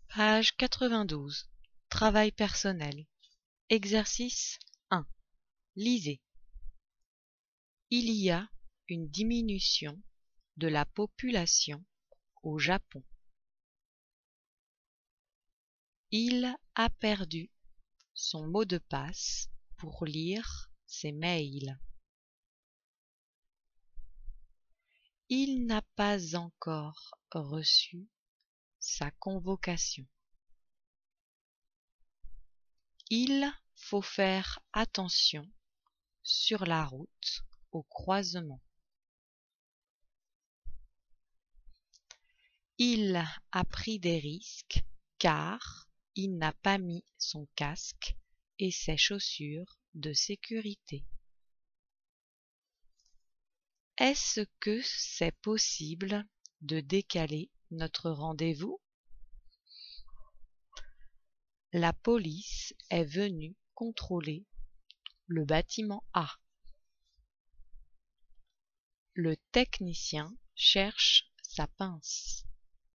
Page 92. Travail personnel. Exercice 1. Lisez. Il y a une diminution de la population au Japon. Il a perdu son mot de passe pour lire ses mails. Il n'a pas encore reçu sa convocation. Il faut faire attention sur la route au croisement. Il a pris des risques car il n'a pas mis son casque et ses chaussures de sécurité. Est-ce que c'est possible de décaler notre rendez-vous? La police est venue contrôler le bâtiment A. Le technicien cherche sa pince.